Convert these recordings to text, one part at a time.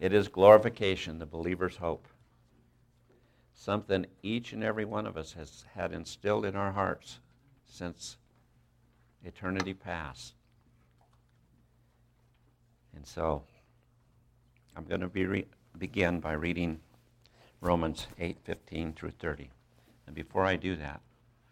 It is glorification, the believer's hope. Something each and every one of us has had instilled in our hearts since eternity past. And so I'm going to begin by reading Romans 8:15 through 30. And before I do that,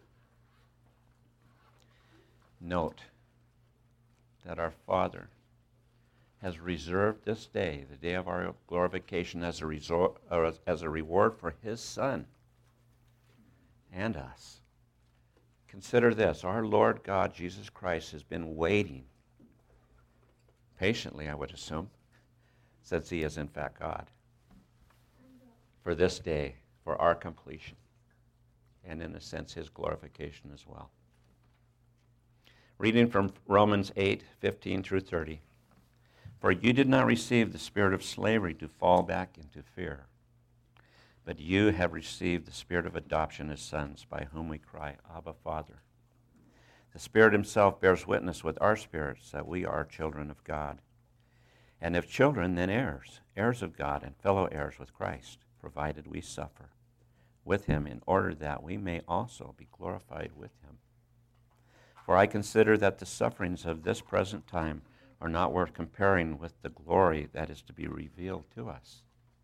note that our Father has reserved this day, the day of our glorification, as a reward for His Son and us. Consider this, our Lord God, Jesus Christ, has been waiting patiently, I would assume, since He is in fact God, for this day, for our completion, and in a sense, His glorification as well. Reading from Romans 8:15 through 30. For you did not receive the spirit of slavery to fall back into fear, but you have received the spirit of adoption as sons, by whom we cry, Abba, Father. The Spirit Himself bears witness with our spirits that we are children of God. And if children, then heirs, heirs of God and fellow heirs with Christ, provided we suffer with Him in order that we may also be glorified with Him. For I consider that the sufferings of this present time are not worth comparing with the glory that is to be revealed to us.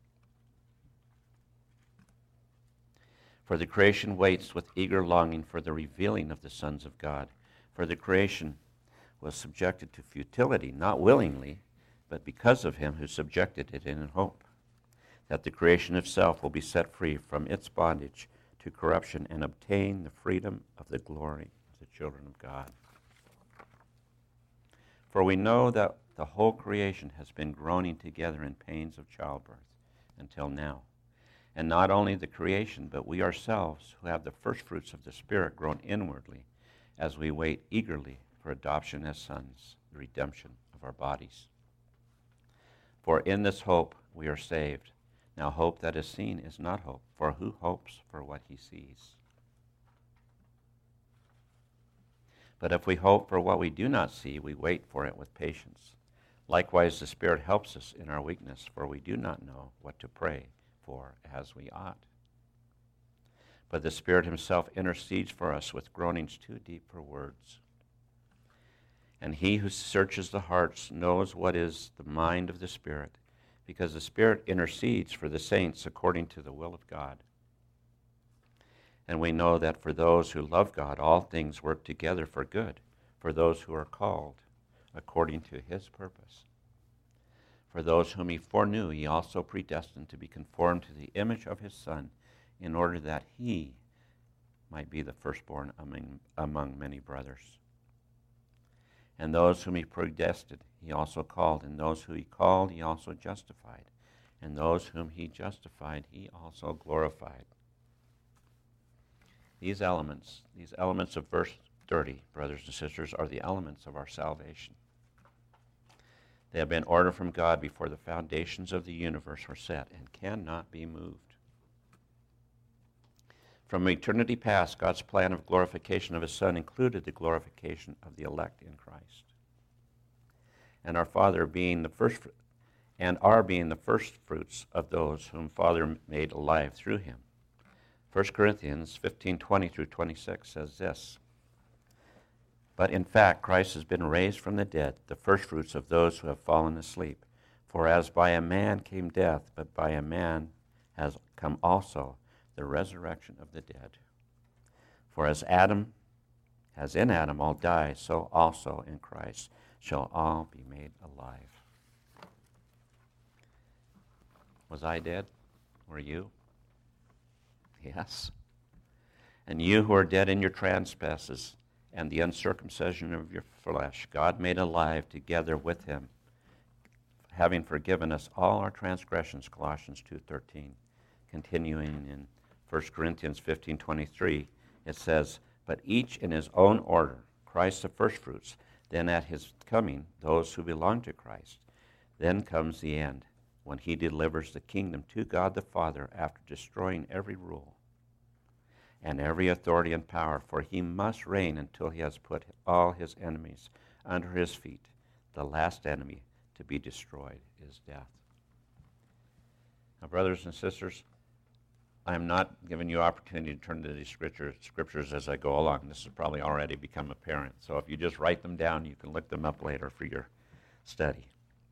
For the creation waits with eager longing for the revealing of the sons of God. For the creation was subjected to futility, not willingly, but because of Him who subjected it in hope, that the creation itself will be set free from its bondage to corruption and obtain the freedom of the glory of the children of God. For we know that the whole creation has been groaning together in pains of childbirth until now. And not only the creation, but we ourselves, who have the firstfruits of the Spirit, groan inwardly as we wait eagerly for adoption as sons, the redemption of our bodies. For in this hope we are saved. Now hope that is seen is not hope, for who hopes for what he sees? But if we hope for what we do not see, we wait for it with patience. Likewise, the Spirit helps us in our weakness, for we do not know what to pray for as we ought. But the Spirit Himself intercedes for us with groanings too deep for words. And He who searches the hearts knows what is the mind of the Spirit, because the Spirit intercedes for the saints according to the will of God. And we know that for those who love God, all things work together for good, for those who are called according to His purpose. For those whom He foreknew, He also predestined to be conformed to the image of His Son, in order that He might be the firstborn among many brothers. And those whom He predestined, He also called, and those whom He called, He also justified, and those whom He justified, He also glorified. These elements of verse 30, brothers and sisters, are the elements of our salvation. They have been ordered from God before the foundations of the universe were set and cannot be moved. From eternity past, God's plan of glorification of His Son included the glorification of the elect in Christ. And our Father being the first, and our being the first fruits of those whom Father made alive through Him. 1 Corinthians 15:20 through 26 says this, But in fact, Christ has been raised from the dead, the firstfruits of those who have fallen asleep. For as by a man came death, but by a man has come also the resurrection of the dead. For as in Adam all die, so also in Christ shall all be made alive. Was I dead? Were you? Yes. And you who are dead in your trespasses and the uncircumcision of your flesh, God made alive together with Him, having forgiven us all our transgressions, Colossians 2:13. Continuing in 1 Corinthians 15:23, it says, But each in his own order, Christ the firstfruits, then at His coming, those who belong to Christ. Then comes the end, when He delivers the kingdom to God the Father after destroying every rule and every authority and power, for He must reign until He has put all His enemies under His feet. The last enemy to be destroyed is death. Now, brothers and sisters, I am not giving you opportunity to turn to these scriptures as I go along. This has probably already become apparent. So if you just write them down, you can look them up later for your study.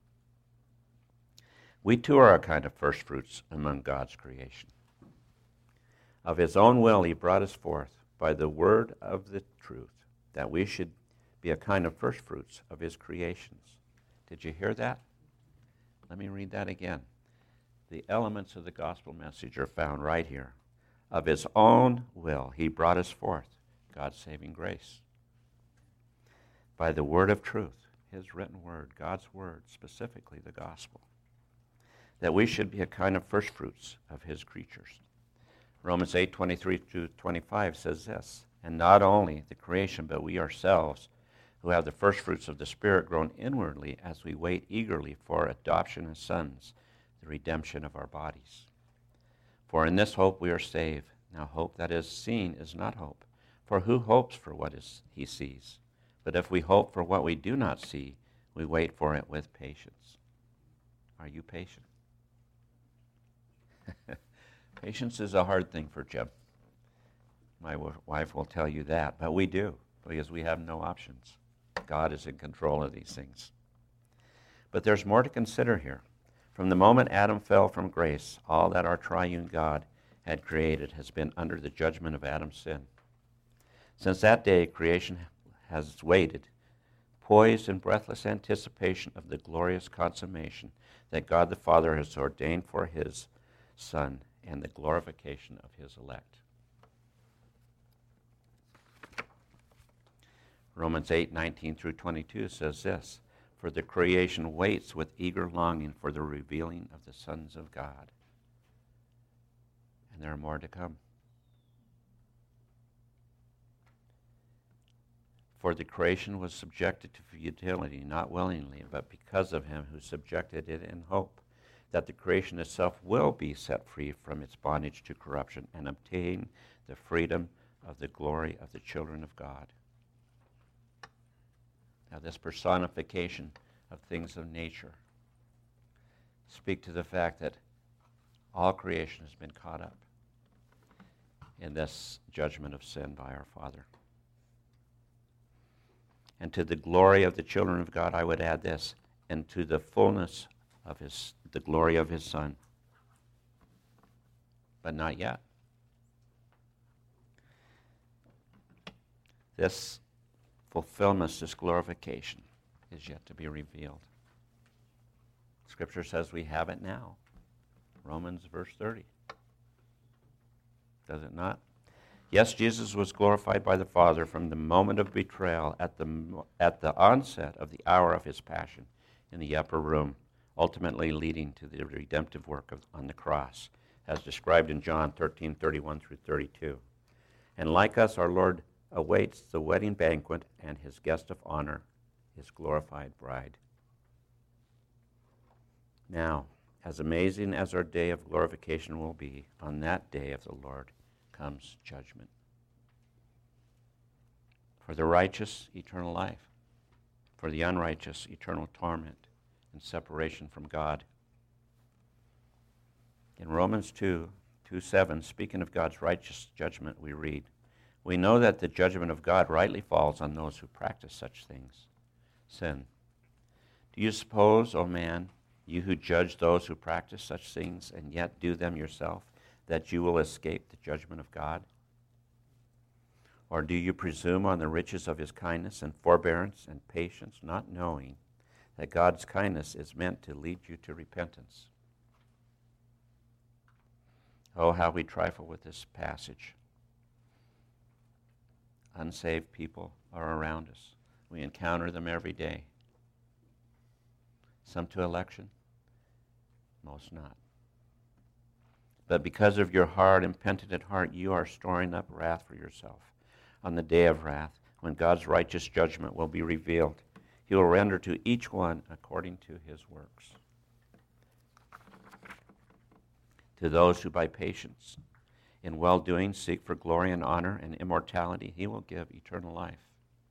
We too are a kind of first fruits among God's creation. Of his own will he brought us forth by the word of the truth, that we should be a kind of first fruits of his creations. Did you hear that? Let me read that again. The elements of the gospel message are found right here. Of his own will he brought us forth, God's saving grace. By the word of truth, his written word, God's word, specifically the gospel, that we should be a kind of first fruits of his creatures. Romans 8:23-25 says this, and not only the creation, but we ourselves, who have the first fruits of the Spirit, groan inwardly as we wait eagerly for adoption as sons, the redemption of our bodies. For in this hope we are saved. Now hope that is seen is not hope. For who hopes for what he sees? But if we hope for what we do not see, we wait for it with patience. Are you patient? Patience is a hard thing for Jim. My wife will tell you that, but we do, because we have no options. God is in control of these things. But there's more to consider here. From the moment Adam fell from grace, all that our triune God had created has been under the judgment of Adam's sin. Since that day, creation has waited, poised in breathless anticipation of the glorious consummation that God the Father has ordained for his Son and the glorification of his elect. Romans 8:19-22 says this, for the creation waits with eager longing for the revealing of the sons of God. And there are more to come. For the creation was subjected to futility, not willingly, but because of him who subjected it in hope, that the creation itself will be set free from its bondage to corruption and obtain the freedom of the glory of the children of God. Now, this personification of things of nature speak to the fact that all creation has been caught up in this judgment of sin by our Father. And to the glory of the children of God, I would add this, and to the fullness of the glory of his Son. But not yet. This fulfillment, this glorification, is yet to be revealed. Scripture says we have it now. Romans verse 30. Does it not? Yes, Jesus was glorified by the Father from the moment of betrayal at the onset of the hour of his passion in the upper room, ultimately leading to the redemptive work on the cross, as described in John 13:31-32. And like us, our Lord awaits the wedding banquet and his guest of honor, his glorified bride. Now, as amazing as our day of glorification will be, on that day of the Lord comes judgment. For the righteous, eternal life. For the unrighteous, eternal torment and separation from God. In Romans 2:7, speaking of God's righteous judgment, we read, we know that the judgment of God rightly falls on those who practice such things. Sin. Do you suppose, O man, you who judge those who practice such things and yet do them yourself, that you will escape the judgment of God? Or do you presume on the riches of his kindness and forbearance and patience, not knowing that God's kindness is meant to lead you to repentance? Oh, how we trifle with this passage. Unsaved people are around us. We encounter them every day. Some to election, most not. But because of your hard, impenitent heart, you are storing up wrath for yourself on the day of wrath, when God's righteous judgment will be revealed. He will render to each one according to his works. To those who by patience in well-doing seek for glory and honor and immortality, he will give eternal life.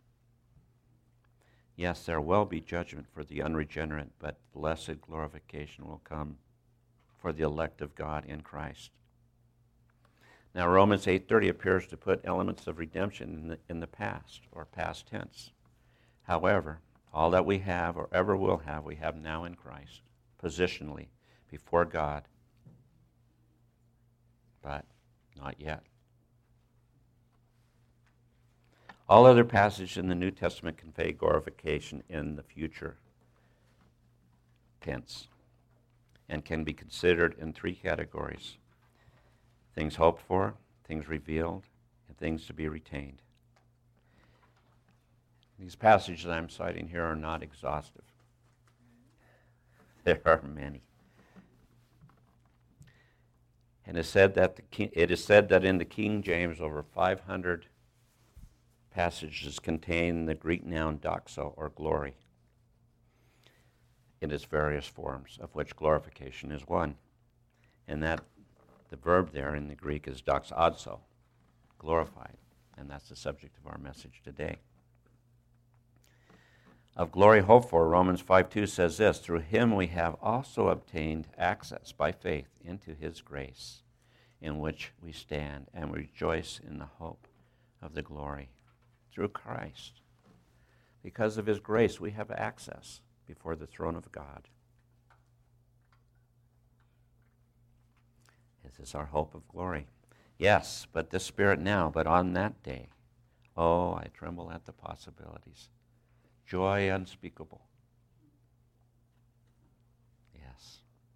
Yes, there will be judgment for the unregenerate, but blessed glorification will come for the elect of God in Christ. Now, Romans 8:30 appears to put elements of redemption in the past, or past tense. However, all that we have or ever will have, we have now in Christ, positionally, before God, but not yet. All other passages in the New Testament convey glorification in the future tense and can be considered in three categories: things hoped for, things revealed, and things to be retained. These passages I'm citing here are not exhaustive. There are many. And it is said that in the King James over 500 passages contain the Greek noun doxo, or glory, in its various forms, of which glorification is one. And that the verb there in the Greek is doxazo, glorified. And that's the subject of our message today. Of glory hoped for, Romans 5:2 says this: through him we have also obtained access by faith into his grace, in which we stand and rejoice in the hope of the glory. Through Christ, because of his grace, we have access before the throne of God. This is our hope of glory. Yes, but the Spirit now, but on that day, oh, I tremble at the possibilities. Joy unspeakable. Yes.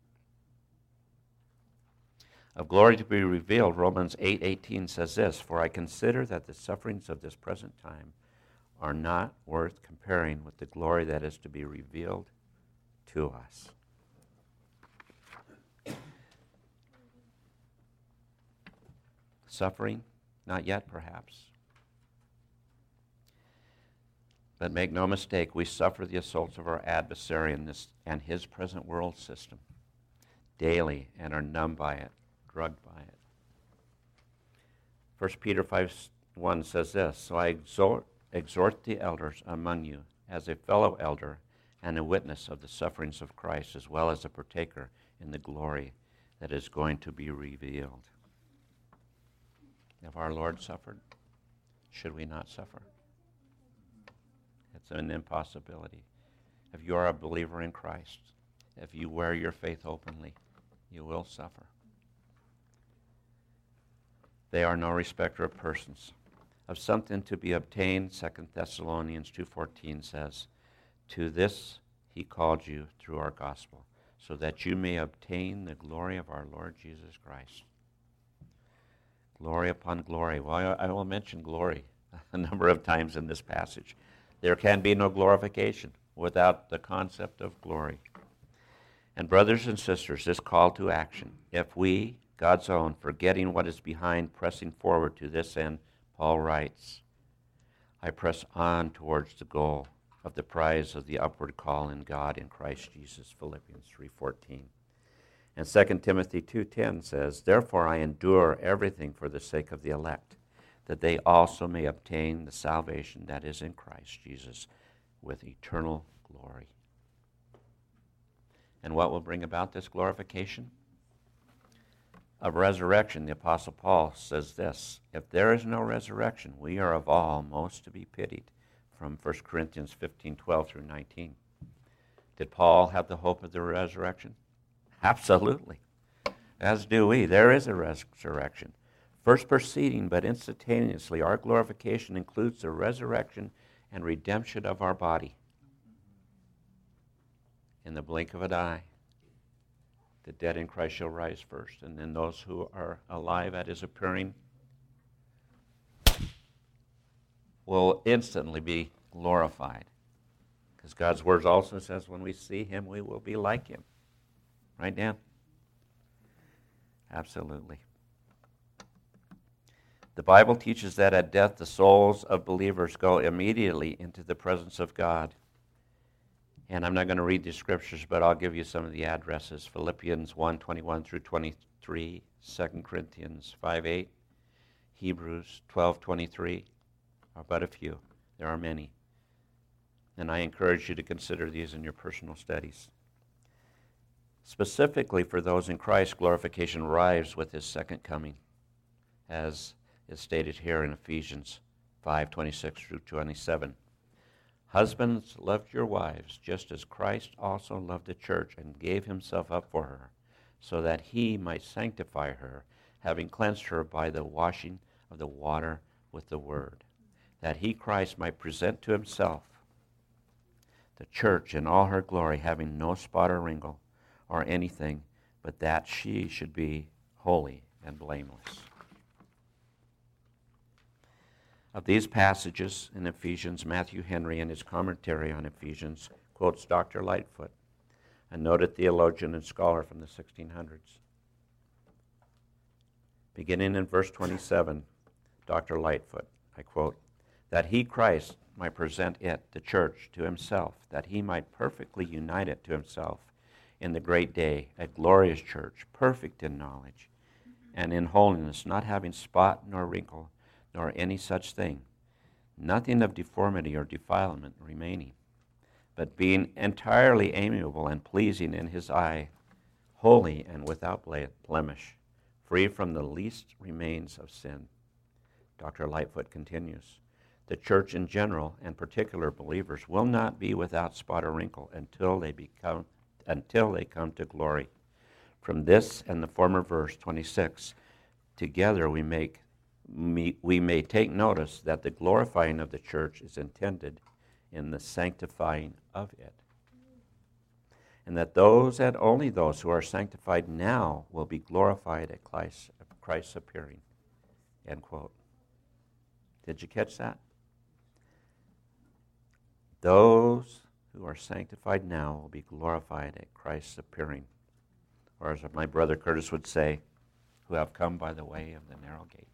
Of glory to be revealed, Romans 8:18 says this: for I consider that the sufferings of this present time are not worth comparing with the glory that is to be revealed to us. Suffering? Not yet, perhaps. But make no mistake, we suffer the assaults of our adversary and his present world system daily and are numbed by it, drugged by it. 1 Peter 5:1 says this: so I exhort the elders among you as a fellow elder and a witness of the sufferings of Christ, as well as a partaker in the glory that is going to be revealed. If our Lord suffered, should we not suffer? It's an impossibility. If you are a believer in Christ, if you wear your faith openly, you will suffer. They are no respecter of persons. Of something to be obtained, 2 Thessalonians 2:14 says, to this he called you through our gospel, so that you may obtain the glory of our Lord Jesus Christ. Glory upon glory. Well, I will mention glory a number of times in this passage. There can be no glorification without the concept of glory. And brothers and sisters, this call to action, if we, God's own, forgetting what is behind, pressing forward to this end, Paul writes, I press on towards the goal of the prize of the upward call in God in Christ Jesus, Philippians 3:14. And 2 Timothy 2:10 says, therefore I endure everything for the sake of the elect, that they also may obtain the salvation that is in Christ Jesus with eternal glory. And what will bring about this glorification? Of resurrection, the Apostle Paul says this: if there is no resurrection, we are of all most to be pitied, from 1 Corinthians 15:12 through 19. Did Paul have the hope of the resurrection? Absolutely. As do we. There is a resurrection. First preceding, but instantaneously, our glorification includes the resurrection and redemption of our body. In the blink of an eye, the dead in Christ shall rise first, and then those who are alive at his appearing will instantly be glorified. Because God's word also says when we see him, we will be like him. Right, Dan? Absolutely. The Bible teaches that at death, the souls of believers go immediately into the presence of God. And I'm not going to read these scriptures, but I'll give you some of the addresses. Philippians 1:21 through 23, 2 Corinthians 5:8, Hebrews 12:23 are but a few. There are many. And I encourage you to consider these in your personal studies. Specifically for those in Christ, glorification arrives with his second coming, as is stated here in Ephesians 5:26 through 27. Husbands, love your wives, just as Christ also loved the church and gave himself up for her, so that he might sanctify her, having cleansed her by the washing of the water with the word, that he, Christ, might present to himself the church in all her glory, having no spot or wrinkle or anything, but that she should be holy and blameless. Of these passages in Ephesians, Matthew Henry, in his commentary on Ephesians, quotes Dr. Lightfoot, a noted theologian and scholar from the 1600s. Beginning in verse 27, Dr. Lightfoot, I quote, that he, Christ, might present it, the church, to himself, that he might perfectly unite it to himself in the great day, a glorious church, perfect in knowledge and in holiness, not having spot nor wrinkle, nor any such thing, nothing of deformity or defilement remaining, but being entirely amiable and pleasing in his eye, holy and without blemish, free from the least remains of sin. Dr. Lightfoot continues, the church in general, and particular believers, will not be without spot or wrinkle until they come to glory. From this and the former verse 26, together we may take notice that the glorifying of the church is intended in the sanctifying of it, and that those and only those who are sanctified now will be glorified at Christ's appearing. End quote. Did you catch that? Those who are sanctified now will be glorified at Christ's appearing. Or as my brother Curtis would say, who have come by the way of the narrow gate.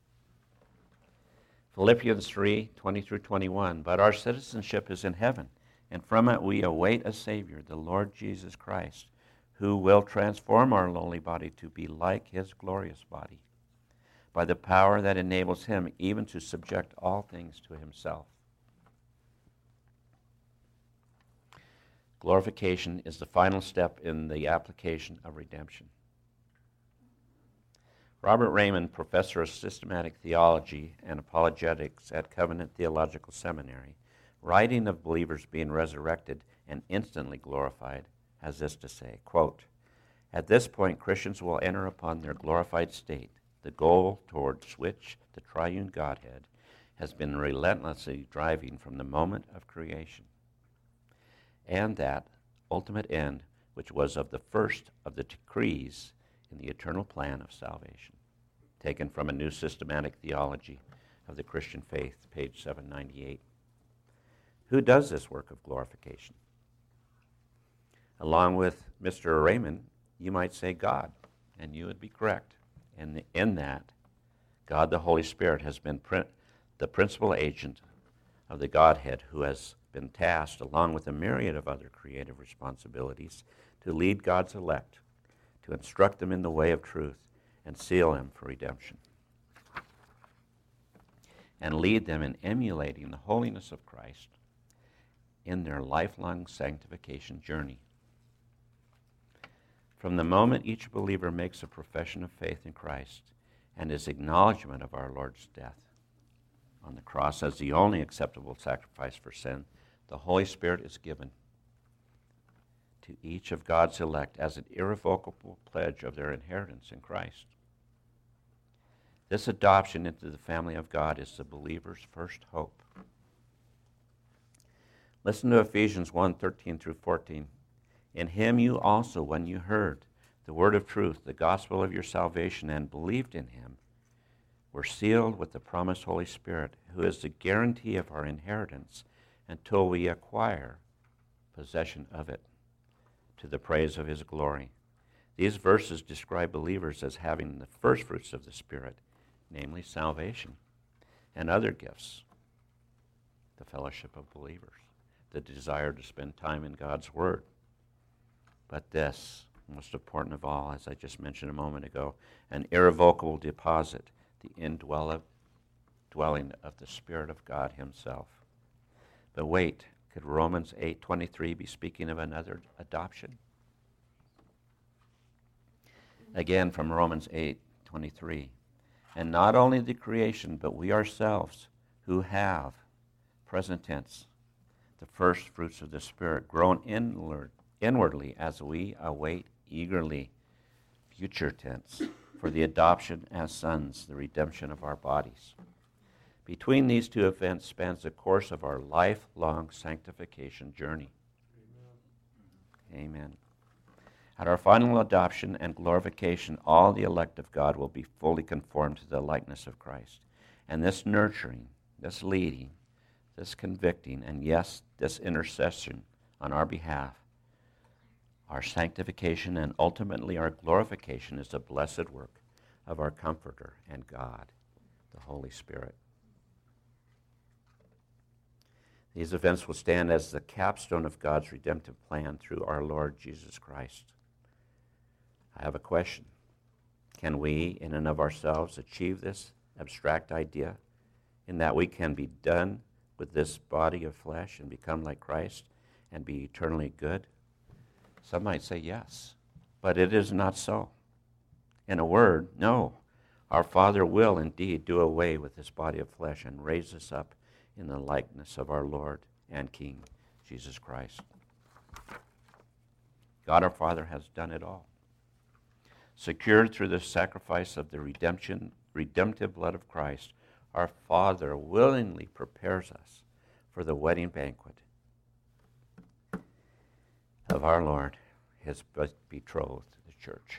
Philippians 3:20 through 21, but our citizenship is in heaven, and from it we await a Savior, the Lord Jesus Christ, who will transform our lowly body to be like his glorious body, by the power that enables him even to subject all things to himself. Glorification is the final step in the application of redemption. Robert Raymond, professor of systematic theology and apologetics at Covenant Theological Seminary, writing of believers being resurrected and instantly glorified, has this to say, quote, at this point, Christians will enter upon their glorified state, the goal towards which the triune Godhead has been relentlessly driving from the moment of creation, and that ultimate end which was of the first of the decrees in the eternal plan of salvation. Taken from A New Systematic Theology of the Christian Faith, page 798. Who does this work of glorification? Along with Mr. Raymond, you might say God, and you would be correct. And in that, God the Holy Spirit has been the principal agent of the Godhead, who has been tasked, along with a myriad of other creative responsibilities, to lead God's elect, to instruct them in the way of truth, and seal them for redemption, and lead them in emulating the holiness of Christ in their lifelong sanctification journey. From the moment each believer makes a profession of faith in Christ and his acknowledgement of our Lord's death on the cross as the only acceptable sacrifice for sin, the Holy Spirit is given to each of God's elect as an irrevocable pledge of their inheritance in Christ. This adoption into the family of God is the believer's first hope. Listen to Ephesians 1:13 through 14. In him you also, when you heard the word of truth, the gospel of your salvation, and believed in him, were sealed with the promised Holy Spirit, who is the guarantee of our inheritance until we acquire possession of it, to the praise of his glory. These verses describe believers as having the first fruits of the Spirit, namely salvation, and other gifts, the fellowship of believers, the desire to spend time in God's Word. But this, most important of all, as I just mentioned a moment ago, an irrevocable deposit, the indwelling of the Spirit of God himself. But wait, could Romans 8:23 be speaking of another adoption? Again from Romans 8:23. And not only the creation, but we ourselves who have, present tense, the first fruits of the Spirit, grown inwardly as we await eagerly, future tense, for the adoption as sons, the redemption of our bodies. Between these two events spans the course of our lifelong sanctification journey. Amen. At our final adoption and glorification, all the elect of God will be fully conformed to the likeness of Christ. And this nurturing, this leading, this convicting, and yes, this intercession on our behalf, our sanctification and ultimately our glorification is the blessed work of our Comforter and God, the Holy Spirit. These events will stand as the capstone of God's redemptive plan through our Lord Jesus Christ. I have a question. Can we, in and of ourselves, achieve this abstract idea in that we can be done with this body of flesh and become like Christ and be eternally good? Some might say yes, but it is not so. In a word, no. Our Father will indeed do away with this body of flesh and raise us up in the likeness of our Lord and King, Jesus Christ. God our Father has done it all. Secured through the sacrifice of the redemptive blood of Christ, our Father willingly prepares us for the wedding banquet of our Lord, his betrothed, the church.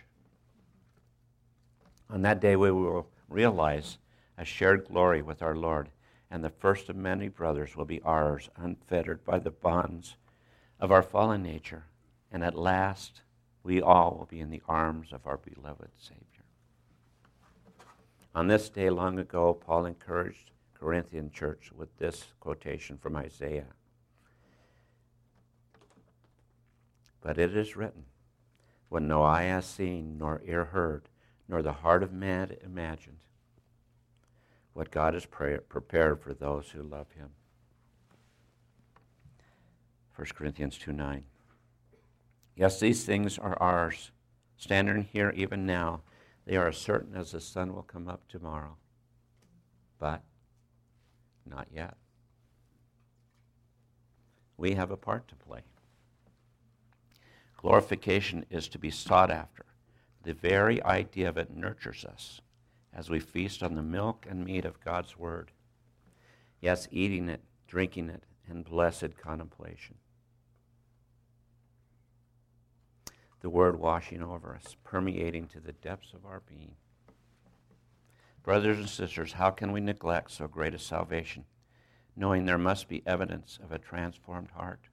On that day we will realize a shared glory with our Lord, and the first of many brothers will be ours, unfettered by the bonds of our fallen nature, and at last we all will be in the arms of our beloved Savior. On this day long ago, Paul encouraged Corinthian church with this quotation from Isaiah. But it is written, what no eye has seen, nor ear heard, nor the heart of man imagined, what God has prepared for those who love him. 1 Corinthians 2:9. Yes, these things are ours, standing here even now. They are as certain as the sun will come up tomorrow. But not yet. We have a part to play. Glorification is to be sought after. The very idea of it nurtures us as we feast on the milk and meat of God's Word. Yes, eating it, drinking it, in blessed contemplation. The Word washing over us, permeating to the depths of our being. Brothers and sisters, how can we neglect so great a salvation, knowing there must be evidence of a transformed heart?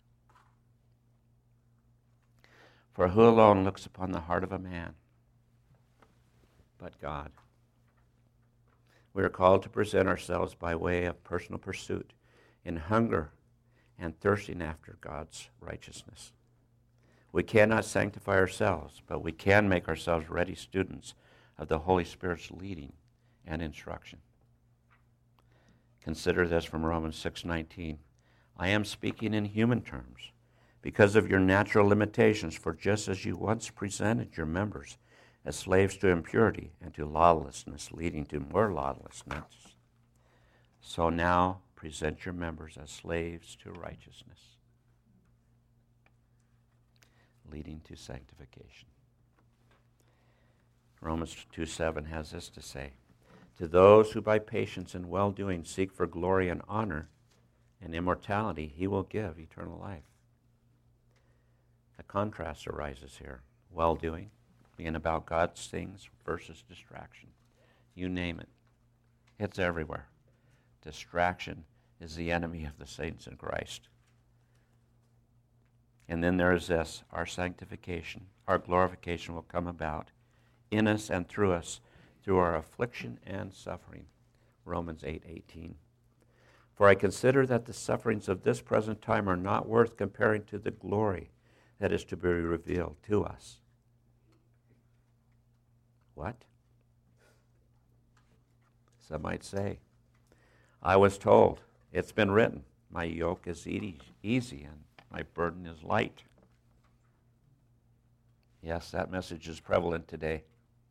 For who alone looks upon the heart of a man but God? We are called to present ourselves by way of personal pursuit in hunger and thirsting after God's righteousness. We cannot sanctify ourselves, but we can make ourselves ready students of the Holy Spirit's leading and instruction. Consider this from Romans 6:19. I am speaking in human terms because of your natural limitations, for just as you once presented your members as slaves to impurity and to lawlessness, leading to more lawlessness, so now present your members as slaves to righteousness, leading to sanctification. Romans 2:7 has this to say, to those who by patience and well-doing seek for glory and honor and immortality, he will give eternal life. A contrast arises here. Well-doing, being about God's things versus distraction. You name it. It's everywhere. Distraction is the enemy of the saints in Christ. And then there is this, our sanctification, our glorification will come about in us and through us through our affliction and suffering. Romans 8:18. For I consider that the sufferings of this present time are not worth comparing to the glory that is to be revealed to us. What? Some might say, I was told, it's been written, my yoke is easy and my burden is light. Yes, that message is prevalent today.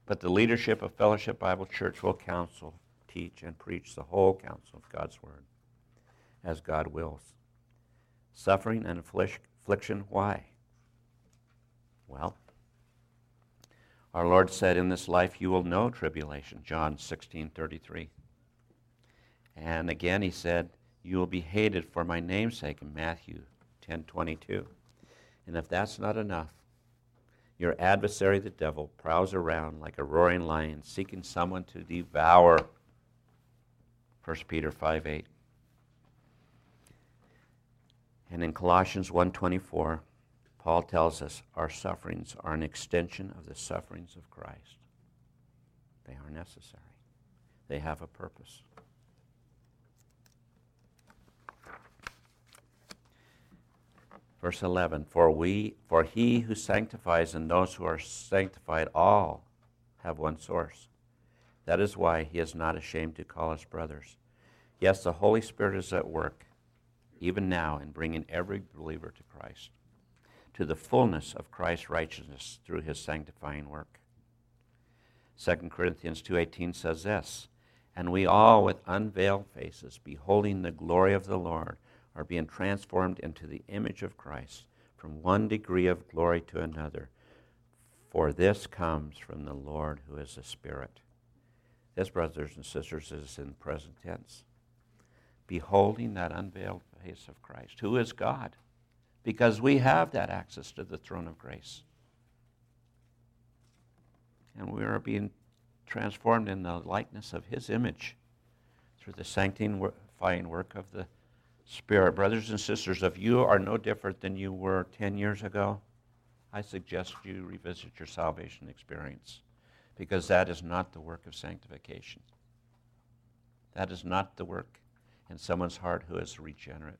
But the leadership of Fellowship Bible Church will counsel, teach, and preach the whole counsel of God's Word, as God wills. Suffering and affliction, why? Well, our Lord said, in this life you will know tribulation, John 16:33. And again he said, you will be hated for my name's sake in Matthew 10:22. And if that's not enough, your adversary, the devil, prowls around like a roaring lion, seeking someone to devour. 1 Peter 5:8. And in Colossians 1:24, Paul tells us our sufferings are an extension of the sufferings of Christ. They are necessary. They have a purpose. Verse 11, for he who sanctifies and those who are sanctified all have one source. That is why he is not ashamed to call us brothers. Yes, the Holy Spirit is at work, even now, in bringing every believer to Christ, to the fullness of Christ's righteousness through his sanctifying work. 2 Corinthians 2:18 says this, and we all with unveiled faces, beholding the glory of the Lord, are being transformed into the image of Christ, from one degree of glory to another. For this comes from the Lord who is the Spirit. This, brothers and sisters, is in present tense. Beholding that unveiled face of Christ, who is God, because we have that access to the throne of grace. And we are being transformed in the likeness of his image through the sanctifying work of the Spirit. Brothers and sisters, if you are no different than you were 10 years ago, I suggest you revisit your salvation experience, because that is not the work of sanctification. That is not the work in someone's heart who is regenerate.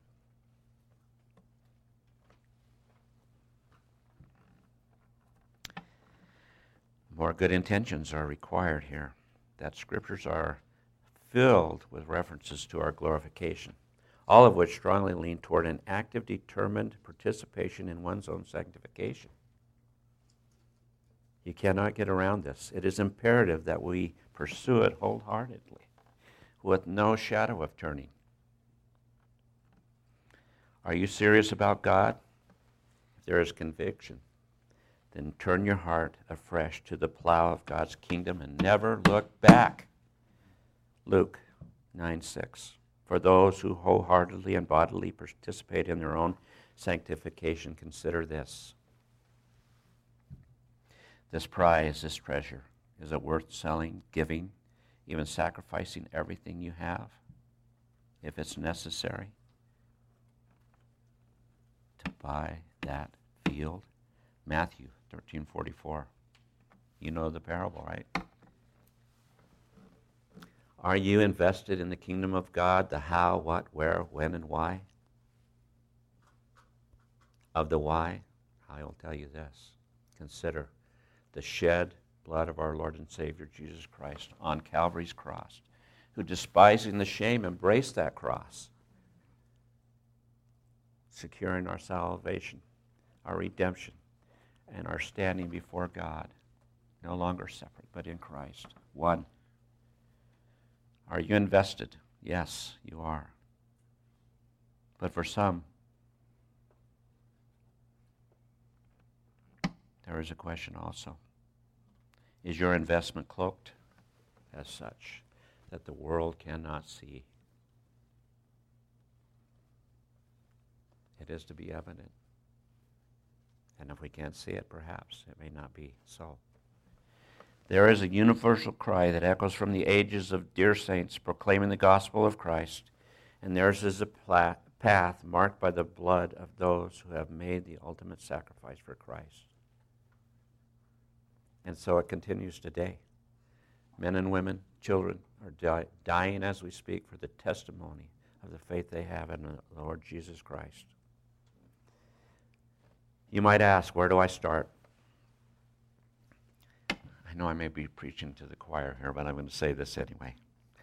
More good intentions are required here. That scriptures are filled with references to our glorification, all of which strongly lean toward an active, determined participation in one's own sanctification. You cannot get around this. It is imperative that we pursue it wholeheartedly, with no shadow of turning. Are you serious about God? If there is conviction, then turn your heart afresh to the plow of God's kingdom and never look back. Luke 9:6. For those who wholeheartedly and bodily participate in their own sanctification, consider this. This prize, this treasure, is it worth selling, giving, even sacrificing everything you have, if it's necessary, to buy that field? Matthew 13:44. You know the parable, right? Are you invested in the kingdom of God, the how, what, where, when, and why? Of the why, I will tell you this. Consider the shed blood of our Lord and Savior Jesus Christ on Calvary's cross, who, despising the shame, embraced that cross, securing our salvation, our redemption, and our standing before God, no longer separate, but in Christ, one. Are you invested? Yes, you are. But for some, there is a question also. Is your investment cloaked as such that the world cannot see? It is to be evident. And if we can't see it, perhaps it may not be so. There is a universal cry that echoes from the ages of dear saints proclaiming the gospel of Christ, and theirs is a path marked by the blood of those who have made the ultimate sacrifice for Christ. And so it continues today. Men and women, children are dying as we speak for the testimony of the faith they have in the Lord Jesus Christ. You might ask, where do I start? I know I may be preaching to the choir here, but I'm going to say this anyway.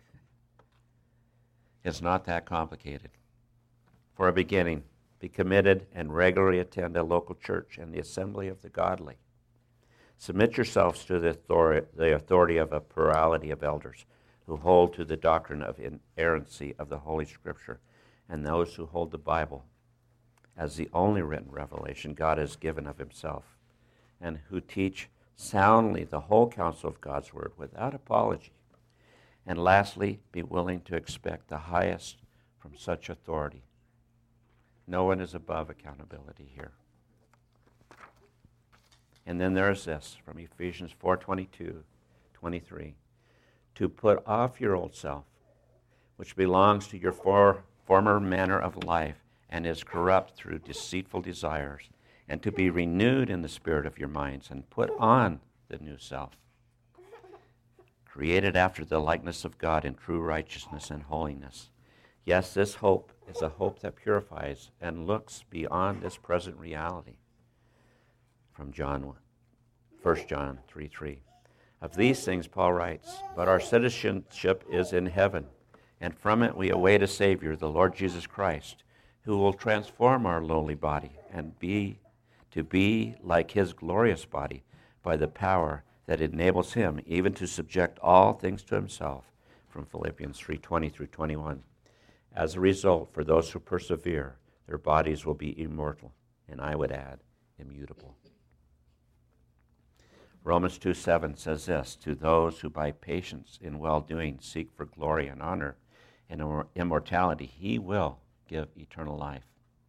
It's not that complicated. For a beginning, be committed and regularly attend a local church and the assembly of the godly. Submit yourselves to the authority of a plurality of elders who hold to the doctrine of inerrancy of the Holy Scripture, and those who hold the Bible as the only written revelation God has given of himself, and who teach soundly the whole counsel of God's word without apology. And lastly, be willing to expect the highest from such authority. No one is above accountability here. And then there is this from Ephesians 4:22-23. To put off your old self, which belongs to your former manner of life and is corrupt through deceitful desires, and to be renewed in the spirit of your minds, and put on the new self, created after the likeness of God in true righteousness and holiness. Yes, this hope is a hope that purifies and looks beyond this present reality. From 1 John 3:3. Of these things Paul writes, but our citizenship is in heaven, and from it we await a Savior, the Lord Jesus Christ, who will transform our lowly body and be like his glorious body by the power that enables him even to subject all things to himself, from Philippians 3:20-21. As a result, for those who persevere, their bodies will be immortal, and I would add, immutable. Romans 2:7 says this, to those who by patience in well-doing seek for glory and honor and immortality, he will give eternal life.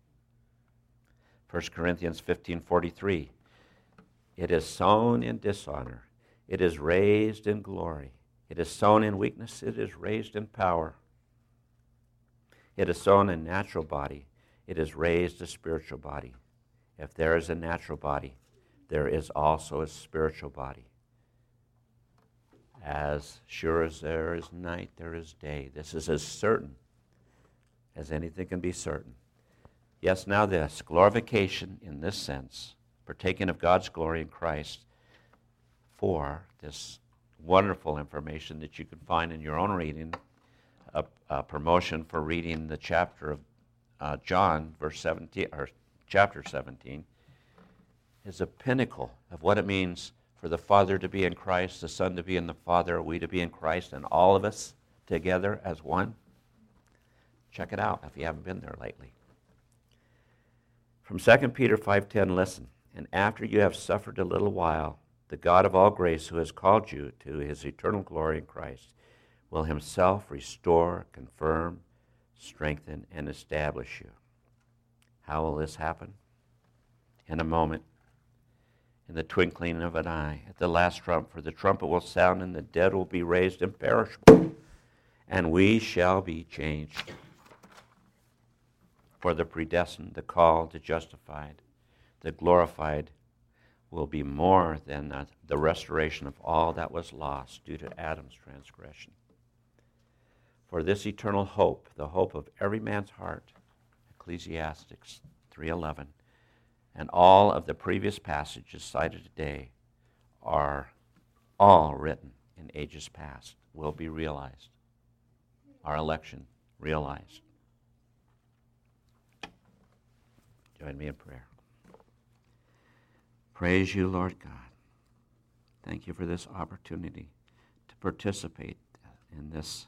1 Corinthians 15:43, it is sown in dishonor, it is raised in glory. It is sown in weakness, it is raised in power. It is sown a natural body, it is raised a spiritual body. If there is a natural body, there is also a spiritual body. As sure as there is night, there is day. This is as certain as anything can be certain. Yes, now this, glorification in this sense, partaking of God's glory in Christ, for this wonderful information that you can find in your own reading, a promotion for reading the chapter of John, verse 17, or chapter 17, is a pinnacle of what it means for the Father to be in Christ, the Son to be in the Father, we to be in Christ, and all of us together as one. Check it out if you haven't been there lately. From 2 Peter 5:10, listen, and after you have suffered a little while, the God of all grace, who has called you to his eternal glory in Christ, will himself restore, confirm, strengthen, and establish you. How will this happen? In a moment, in the twinkling of an eye, at the last trump, for the trumpet will sound, and the dead will be raised imperishable, and we shall be changed. For the predestined, the called, the justified, the glorified will be more than the restoration of all that was lost due to Adam's transgression. For this eternal hope, the hope of every man's heart, Ecclesiastes 3:11, and all of the previous passages cited today are all written in ages past, will be realized. Our election realized. Join me in prayer. Praise you, Lord God. Thank you for this opportunity to participate in this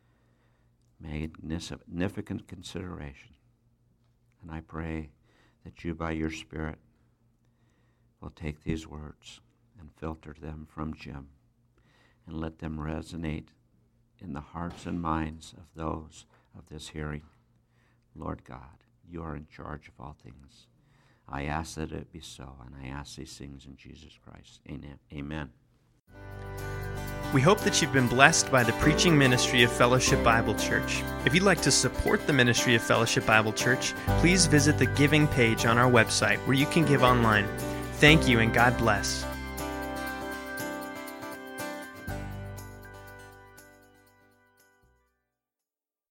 magnificent consideration. And I pray that you, by your Spirit, will take these words and filter them from Jim and let them resonate in the hearts and minds of those of this hearing. Lord God, you are in charge of all things. I ask that it be so, and I ask these things in Jesus Christ. Amen. We hope that you've been blessed by the preaching ministry of Fellowship Bible Church. If you'd like to support the ministry of Fellowship Bible Church, please visit the giving page on our website where you can give online. Thank you, and God bless.